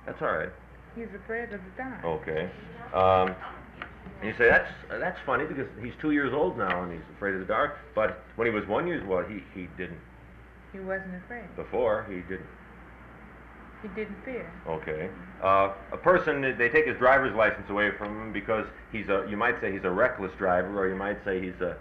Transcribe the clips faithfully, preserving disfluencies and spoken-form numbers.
That's all right. He's afraid of the dark. Okay. Um, and you say that's uh, that's funny because he's two years old now and he's afraid of the dark. But when he was one year, well, he he didn't. He wasn't afraid. Before he didn't. He didn't fear. Okay. Uh, a person, they take his driver's license away from him because he's a, you might say he's a reckless driver, or you might say he's a,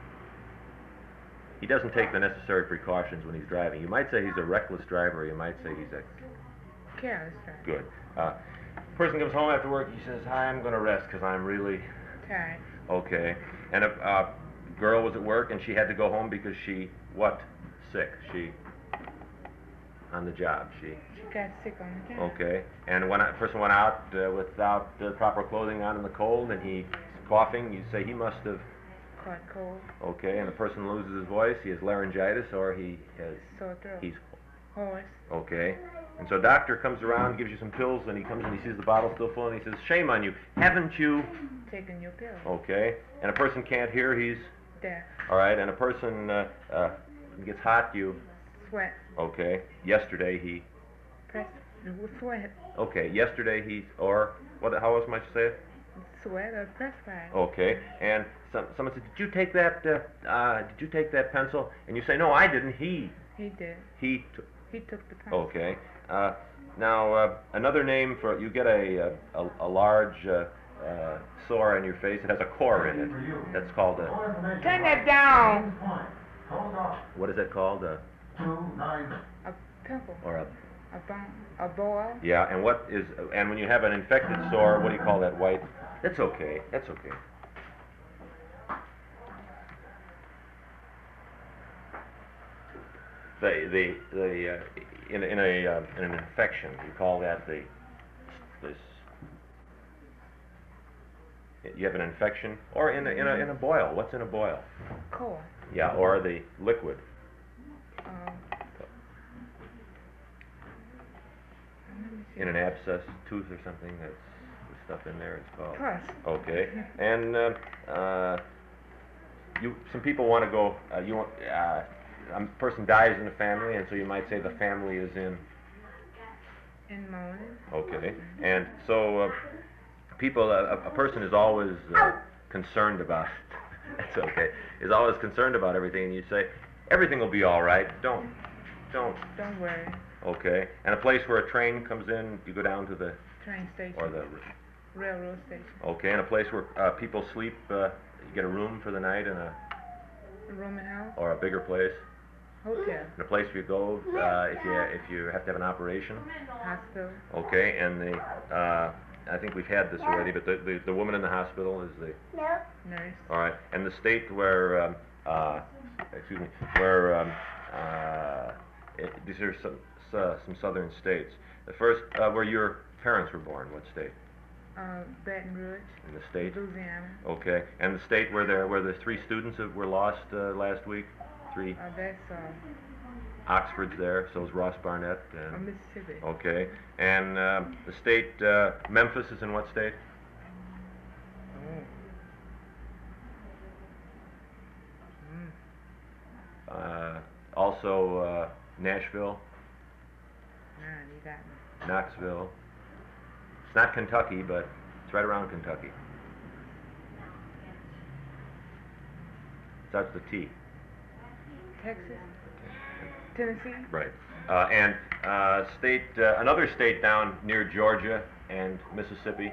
he doesn't take the necessary precautions when he's driving. You might say he's a reckless driver, or you might say he's a... Careless driver. Good. Uh, person comes home after work, he says, hi, I'm going to rest because I'm really... Tired. Okay. And a uh, girl was at work and she had to go home because she, what? Sick. She... on the job. She... She got sick on the job. Okay. And when a person went out uh, without uh, proper clothing on in the cold and he's coughing, you say he must have... Caught cold. Okay. And the person loses his voice, he has laryngitis, or he has... Sore throat. He's... Hoarse. Okay. And so a doctor comes around, gives you some pills, and he comes and he sees the bottle still full, and he says, shame on you, haven't you... Taking your pills. Okay. And a person can't hear, he's... Deaf. All right. And a person uh, uh, gets hot, you... Sweat. Okay. Yesterday he... Press. Sweat. Okay. Yesterday he... Or... What? How else might you say it? Sweat or perspire. Okay. And some, someone said, did you take that... Uh, uh, did you take that pencil? And you say, no, I didn't. He... He did. He... T- He took the pencil. okay. Uh, now, uh, another name for... You get a, a, a large uh, uh, sore on your face. It has a core in it. That's called a... Turn that down. What is that called? A... A pimple. Or a... A bone. A boil. Yeah, and what is... And when you have an infected sore, what do you call that? White? That's okay. That's okay. The the the uh, in in a uh, in an infection, you call that the this. You have an infection, or in a, in a in a boil. What's in a boil? Core. Yeah, or the liquid. Um, In an abscess tooth or something, that's the stuff in there. It's called. Pus. Okay, and uh, uh, you some people want to go. Uh, you want. Uh, a person dies in the family, and so you might say the family is in... In mourning. Okay. And so uh, people, uh, a, a person is always uh, concerned about... That's okay. Is always concerned about everything, and you say, everything will be all right. Don't, don't. Don't worry. Okay. And a place where a train comes in, you go down to the... Train station. Or the... Railroad station. Okay. And a place where uh, people sleep, uh, you get a room for the night in a... A rooming house. Or a bigger place. Hotel. And a place where you go uh, if you if you have to have an operation. Hospital. Okay, and the uh, I think we've had this already, but the, the, the woman in the hospital is the nurse. All right, and the state where um, uh, excuse me where um, uh, it, these are some uh, some southern states. The first uh, where your parents were born, what state? Uh, Baton Rouge. In the state. Louisiana. Okay, and the state where there where the three students have, were lost uh, last week. Three. Uh, that's uh, Oxford's there, so is Ross Barnett. And, uh, Mississippi. Okay, and uh, the state, uh, Memphis is in what state? Oh. Mm. Uh, also uh, Nashville. Nah, you got me. Knoxville. It's not Kentucky, but it's right around Kentucky. Starts with T. Texas. Tennessee. Right. Uh, and uh, state, uh, another state down near Georgia and Mississippi.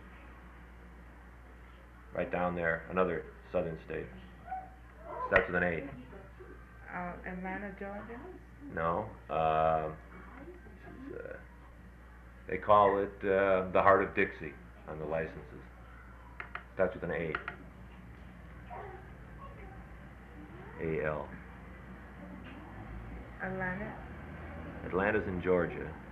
Right down there, another southern state. Starts with an A. Uh, Atlanta, Georgia. No. Uh, this is, uh, they call it uh, the Heart of Dixie on the licenses. Starts with an A. A L. Atlanta. Atlanta's in Georgia.